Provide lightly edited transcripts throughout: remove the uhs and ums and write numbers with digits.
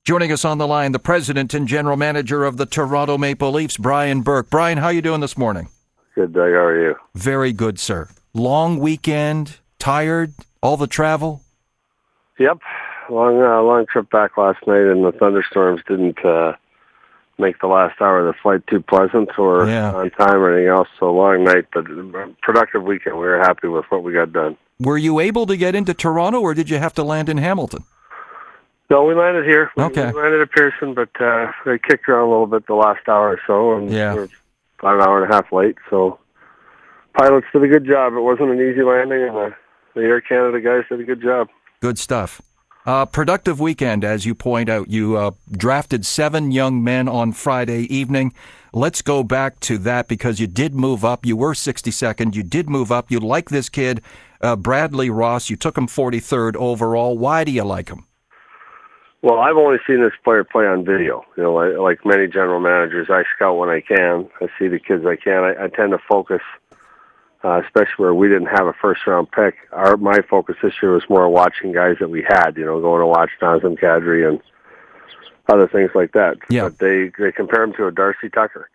Joining us on the line, the president and general manager of the Toronto Maple Leafs, Brian Burke. Brian, how are you doing this morning? Good, Doug. How are you? Very good, sir. Long weekend, tired, all the travel? Yep. Long trip back last night, and the thunderstorms didn't make the last hour of the flight too pleasant or on time or anything else. So long night, but productive weekend. We were happy with what we got done. Were you able to get into Toronto, or did you have to land in Hamilton? No, we landed here. Okay. We landed at Pearson, but they kicked around a little bit the last hour or so, and we were about an hour and a half late. So pilots did a good job. It wasn't an easy landing, and the Air Canada guys did a good job. Good stuff. Productive weekend, as you point out. You drafted 7 young men on Friday evening. Let's go back to that because you did move up. You were 62nd. You did move up. You like this kid, Bradley Ross. You took him 43rd overall. Why do you like him? Well, I've only seen this player play on video. You know, like many general managers, I scout when I can. I see the kids I can. I tend to focus, especially where we didn't have a first-round pick. My focus this year was more watching guys that we had, you know, going to watch Nazem Kadri and other things like that. Yeah. But they compare him to a Darcy Tucker,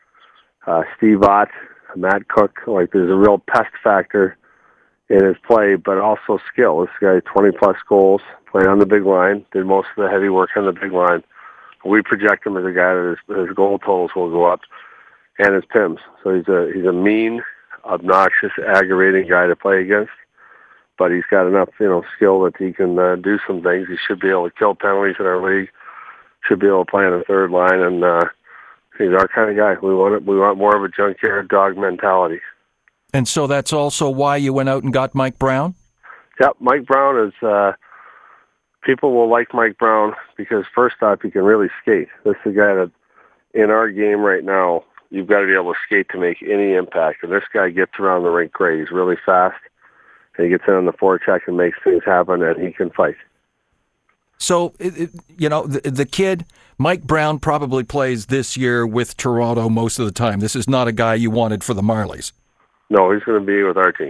Steve Ott, Matt Cook. Like, there's a real pest factor in his play, but also skill. This guy, 20-plus goals, played on the big line, did most of the heavy work on the big line. We project him as a guy that his goal totals will go up, and his PIMs. So he's a mean, obnoxious, aggravating guy to play against, but he's got enough, you know, skill that he can do some things. He should be able to kill penalties in our league, should be able to play on the third line, and he's our kind of guy. We want more of a junkyard dog mentality. And so that's also why you went out and got Mike Brown? Yep, Mike Brown is, people will like Mike Brown because first off, he can really skate. This is a guy that, in our game right now, you've got to be able to skate to make any impact. And this guy gets around the rink great. He's really fast, and he gets in on the forecheck and makes things happen, and he can fight. So, you know, the kid, Mike Brown, probably plays this year with Toronto most of the time. This is not a guy you wanted for the Marlies. No, he's going to be with our team.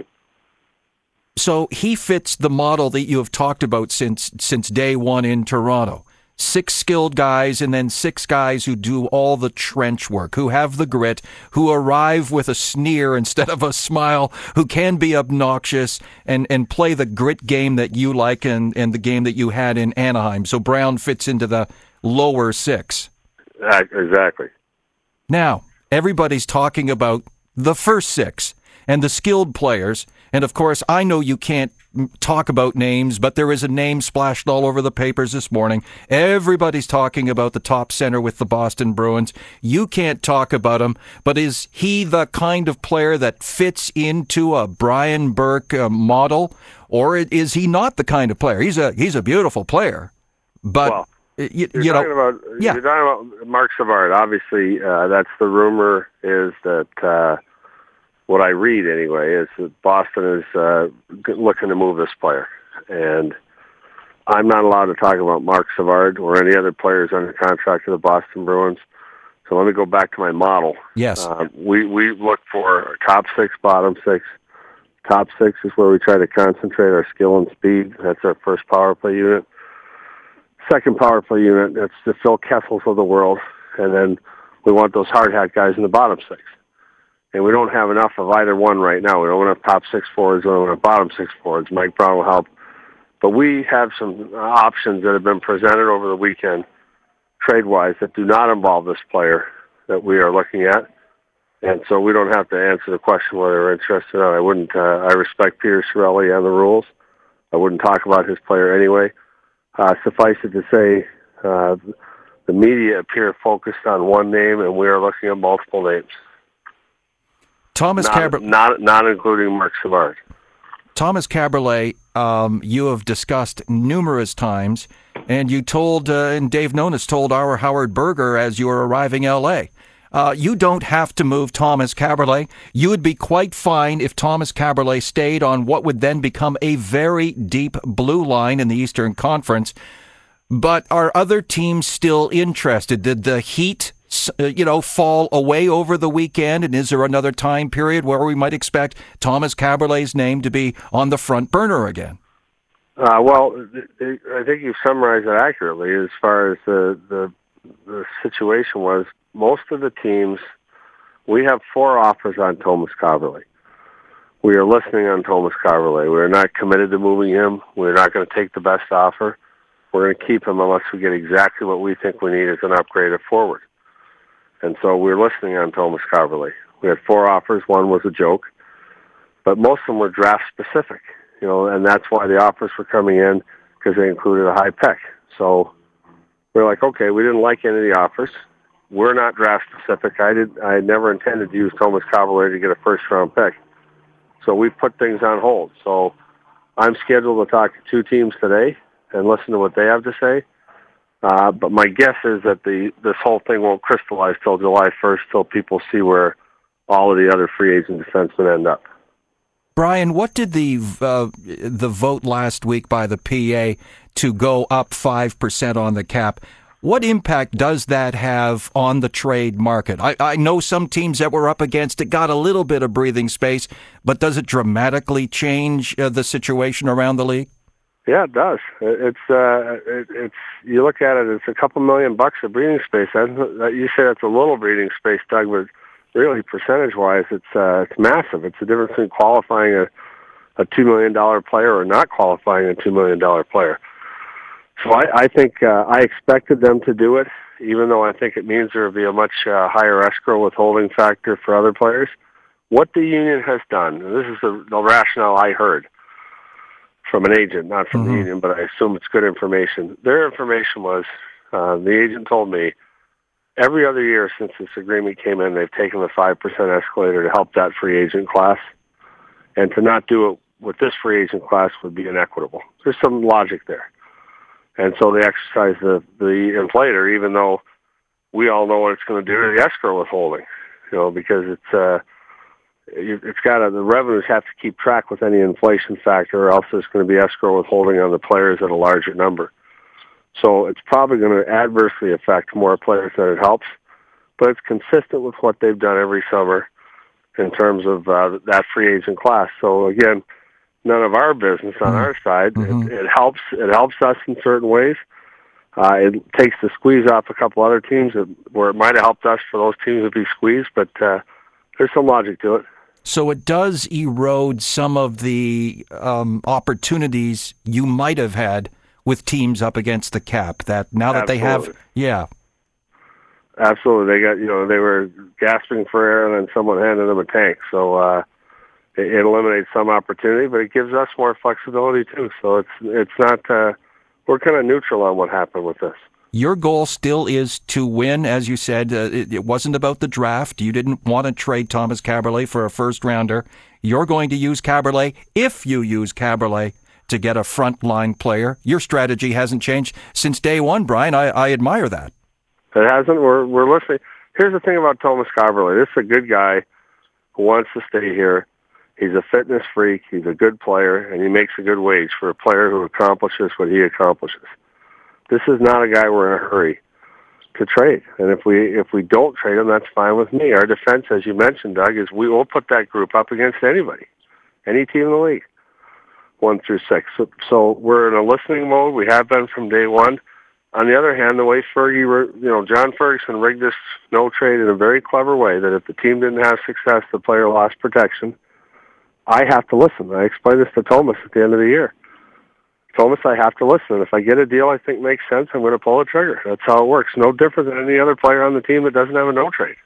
So he fits the model that you have talked about since day one in Toronto. 6 skilled guys and then 6 guys who do all the trench work, who have the grit, who arrive with a sneer instead of a smile, who can be obnoxious and play the grit game that you like and the game that you had in Anaheim. So Brown fits into the lower 6. Exactly. Now, everybody's talking about the first 6 and the skilled players. And, of course, I know you can't talk about names, but there is a name splashed all over the papers this morning. Everybody's talking about the top center with the Boston Bruins. You can't talk about him, but is he the kind of player that fits into a Brian Burke model, or is he not the kind of player? He's a beautiful player, but... Well, you're talking about Marc Savard. Obviously, that's the rumor is that... what I read, anyway, is that Boston is looking to move this player. And I'm not allowed to talk about Marc Savard or any other players under contract to the Boston Bruins. So let me go back to my model. Yes. We look for top 6, bottom 6. Top 6 is where we try to concentrate our skill and speed. That's our first power play unit. Second power play unit, that's the Phil Kessels of the world. And then we want those hard hat guys in the bottom 6. And we don't have enough of either one right now. We don't have top 6 forwards. We don't have bottom 6 forwards. Mike Brown will help. But we have some options that have been presented over the weekend, trade-wise, that do not involve this player that we are looking at. And so we don't have to answer the question whether we're interested or not. I wouldn't. I respect Peter Chiarelli and the rules. I wouldn't talk about his player anyway. Suffice it to say, the media appear focused on one name, and we are looking at multiple names. Thomas Caberlet, not including Marc Savard. Thomas Caberlet, you have discussed numerous times, and you told, and Dave Nonis told our Howard Berger as you were arriving L.A., you don't have to move Thomas Caberlet. You would be quite fine if Thomas Caberlet stayed on what would then become a very deep blue line in the Eastern Conference. But are other teams still interested? Did the Heat fall away over the weekend? And is there another time period where we might expect Thomas Caberlet's name to be on the front burner again? Well, I think you summarized it accurately as far as the situation was. Most of the teams, we have 4 offers on Thomas Kaberle. We are listening on Thomas Kaberle. We're not committed to moving him. We're not going to take the best offer. We're going to keep him unless we get exactly what we think we need as an upgrade at forward. And so we're listening on Thomas Kaberle. We had 4 offers. One was a joke. But most of them were draft specific, and that's why the offers were coming in, because they included a high pick. So we're like, okay, we didn't like any of the offers. We're not draft specific. I never intended to use Thomas Kaberle to get a first round pick. So we put things on hold. So I'm scheduled to talk to 2 teams today and listen to what they have to say. But my guess is that this whole thing won't crystallize till July 1st, till people see where all of the other free agent defensemen end up. Brian, what did the vote last week by the PA to go up 5% on the cap, what impact does that have on the trade market? I know some teams that were up against it got a little bit of breathing space, but does it dramatically change the situation around the league? Yeah, it does. It's you look at it, it's a couple $1 million of breathing space. You say it's a little breathing space, Doug, but really, percentage-wise, it's massive. It's the difference between qualifying a $2 million player or not qualifying a $2 million player. So I think I expected them to do it, even though I think it means there will be a much higher escrow withholding factor for other players. What the union has done, and this is the rationale I heard from an agent, not from the union, but I assume it's good information. Their information was, the agent told me, every other year since this agreement came in, they've taken the 5% escalator to help that free agent class. And to not do it with this free agent class would be inequitable. There's some logic there. And so they exercise the inflator, even though we all know what it's going to do to the escrow withholding, because the revenues have to keep track with any inflation factor, or else there's going to be escrow withholding on the players at a larger number. So it's probably going to adversely affect more players than it helps, but it's consistent with what they've done every summer in terms of that free agent class. So again, none of our business on our side. It helps us in certain ways. It takes the squeeze off a couple other teams where it might have helped us for those teams to be squeezed, but there's some logic to it. So it does erode some of the opportunities you might have had with teams up against the cap, that now that Absolutely. They have, yeah. Absolutely. They got, they were gasping for air and then someone handed them a tank. So it eliminates some opportunity, but it gives us more flexibility too. So it's not, we're kind of neutral on what happened with this. Your goal still is to win, as you said. It wasn't about the draft. You didn't want to trade Thomas Kaberle for a first-rounder. You're going to use Kaberle, if you use Kaberle, to get a frontline player. Your strategy hasn't changed since day one, Brian. I admire that. It hasn't. We're listening. Here's the thing about Thomas Kaberle. This is a good guy who wants to stay here. He's a fitness freak. He's a good player, and he makes a good wage for a player who accomplishes what he accomplishes. This is not a guy we're in a hurry to trade. And if we don't trade him, that's fine with me. Our defense, as you mentioned, Doug, is we will put that group up against anybody, any team in the league. 1 through 6. So we're in a listening mode. We have been from day one. On the other hand, the way John Ferguson rigged this no trade in a very clever way, that if the team didn't have success, the player lost protection. I have to listen. I explained this to Thomas at the end of the year. Thomas, I have to listen. If I get a deal I think makes sense, I'm going to pull the trigger. That's how it works. No different than any other player on the team that doesn't have a no trade.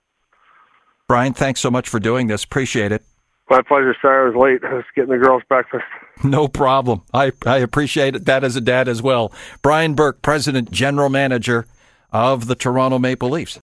Brian, thanks so much for doing this. Appreciate it. My pleasure. Sorry I was late. I was getting the girls' breakfast. No problem. I appreciate that as a dad as well. Brian Burke, President General Manager of the Toronto Maple Leafs.